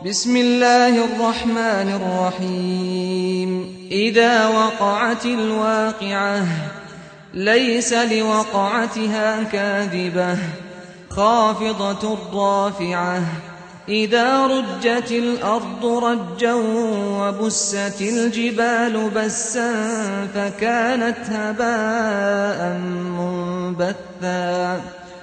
بسم الله الرحمن الرحيم إذا وقعت الواقعة ليس لوقعتها كاذبة خافضة رافعة إذا رجت الأرض رجا وبست الجبال بسا فكانت هباء منبثا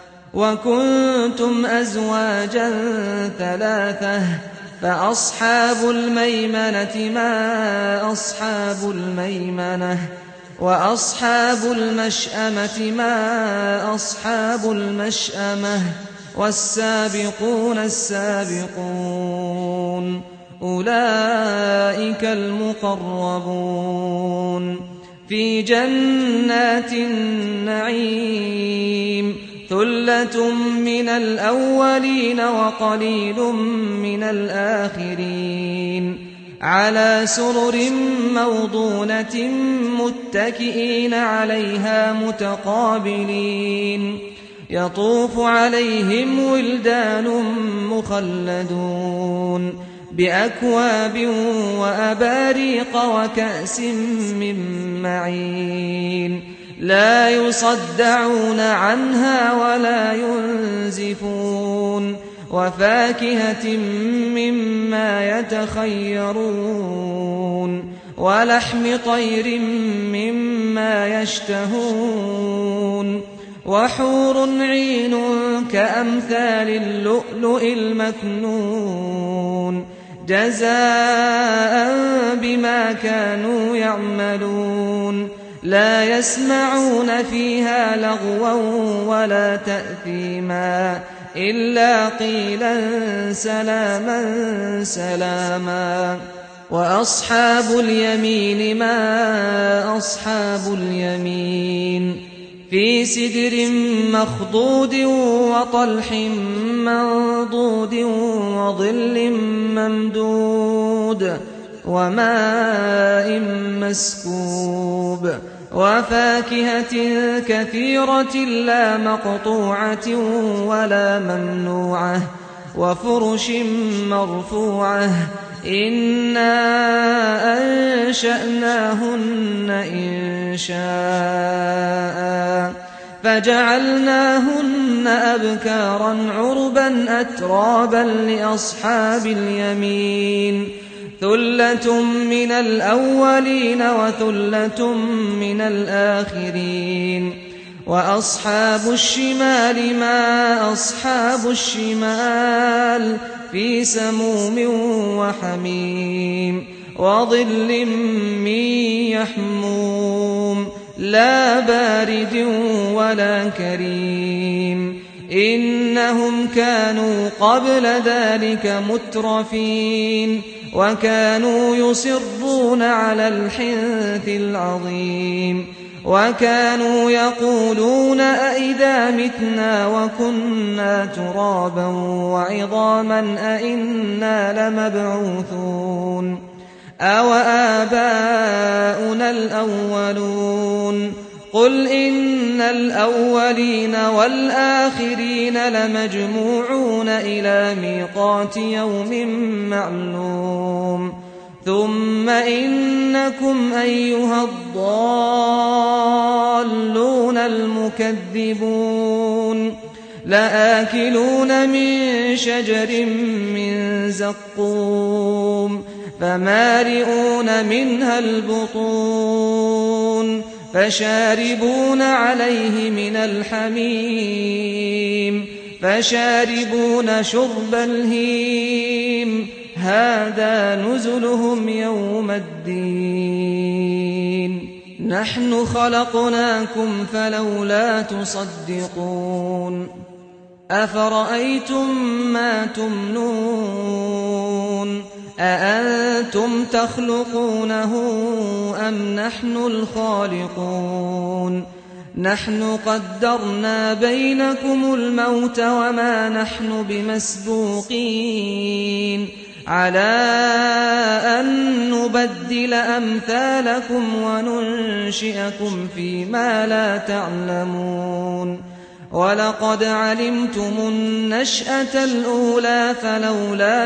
وكنتم أزواجا ثلاثة فأصحاب الميمنة ما أصحاب الميمنة وأصحاب المشأمة ما أصحاب المشأمة والسابقون السابقون أولئك المقربون في جنات النعيم ثلة من الأولين وقليل من الآخرين على سرر موضونة متكئين عليها متقابلين يطوف عليهم ولدان مخلدون بأكواب وأباريق وكأس من معين لا يصدعون عنها ولا ينزفون وفاكهة مما يتخيرون ولحم طير مما يشتهون وحور عين كأمثال اللؤلؤ المكنون جزاء بما كانوا يعملون لا يسمعون فيها لغوا ولا تأثيما إلا قيلا سلاما سلاما وأصحاب اليمين ما أصحاب اليمين في سدر مخضود وطلح منضود وظل ممدود وماء مسكوب وفاكهة كثيرة لا مقطوعة ولا ممنوعة وفرش مرفوعة إنا أنشأناهن إنشاء فجعلناهن أبكارا عربا أترابا لأصحاب اليمين ثلة من الأولين وثلة من الآخرين وأصحاب الشمال ما أصحاب الشمال في سموم وحميم وظل من يحموم لا بارد ولا كريم إنهم كانوا قبل ذلك مترفين وكانوا يصرون على الحنث العظيم وكانوا يقولون أئذا متنا وكنا ترابا وعظاما أئنا لمبعوثون أو آباؤنا الأولون قل إن الأولين والآخرين لمجموعون إلى ميقات يوم معلوم ثم إنكم أيها الضالون المكذبون لآكلون من شجر من زقوم فمالئون منها البطون فشاربون عليه من الحميم فشاربون شرب الهيم هذا نزلهم يوم الدين نحن خلقناكم فلولا تصدقون أفرأيتم ما تمنون أأنتم تخلقونه أم نحن الخالقون نحن قدرنا بينكم الموت وما نحن بمسبوقين على أن نبدل أمثالكم وننشئكم فيما لا تعلمون ولقد علمتم النشأة الأولى فلولا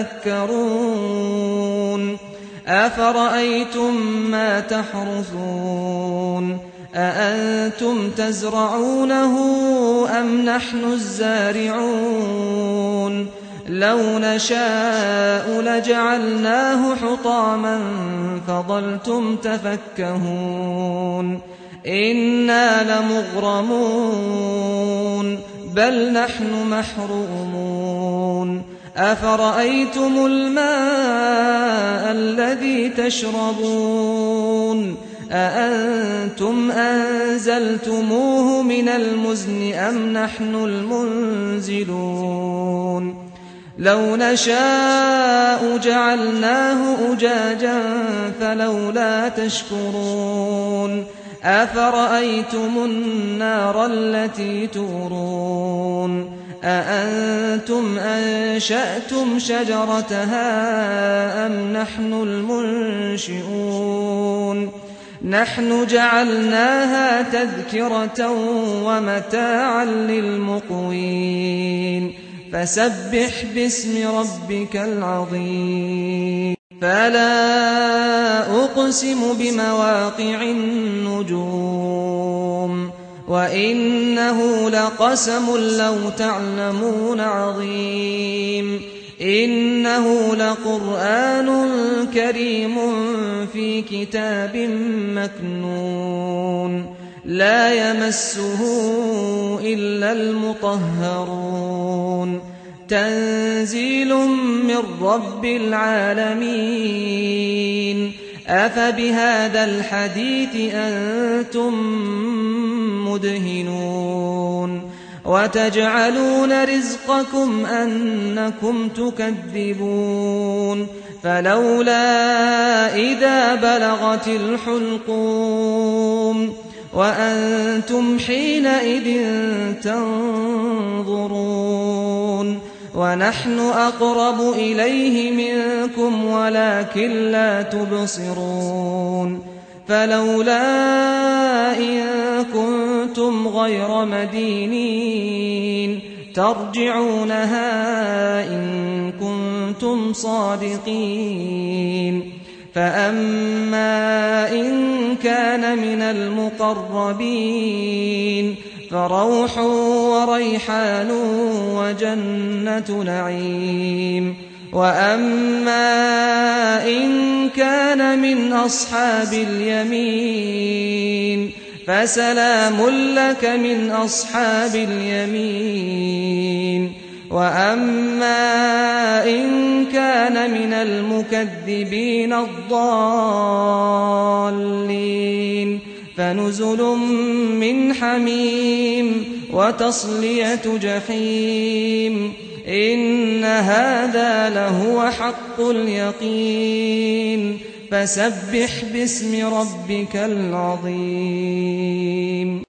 تذكرون أفرأيتم ما تحرثون أأنتم تزرعونه أم نحن الزارعون لو نشاء لجعلناه حطاما فظلتم تفكهون إنا لمغرمون بل نحن محرومون أفرأيتم الماء الذي تشربون أأنتم أنزلتموه من المزن أم نحن المنزلون لو نشاء جعلناه أجاجا فلولا تشكرون أفرأيتم النار التي تورون أأنتم أنشأتم شجرتها أم نحن المنشئون نحن جعلناها تذكرة ومتاعا للمقوين فسبح باسم ربك العظيم فلا أقسم بمواقع النجوم وإنه لقسم لو تعلمون عظيم إنه لقرآن كريم في كتاب مكنون لا يمسه إلا المطهرون تنزيل من رب العالمين أفبهذا الحديث أنتم مدهنون وتجعلون رزقكم أنكم تكذبون فلولا إذا بلغت الحلقوم وأنتم حينئذ تنظرون ونحن أقرب إليه منكم ولكن لا تبصرون فلولا إن كنتم غير مدينين ترجعونها إن كنتم صادقين فأما إن كان من المقربين فروح وريحان وجنة نعيم وأما إن كان من أصحاب اليمين فسلام لك من أصحاب اليمين وأما إن كان من المكذبين الضالين فنزل من حميم وتصلية جحيم إن هذا لهو حق اليقين فسبح باسم ربك العظيم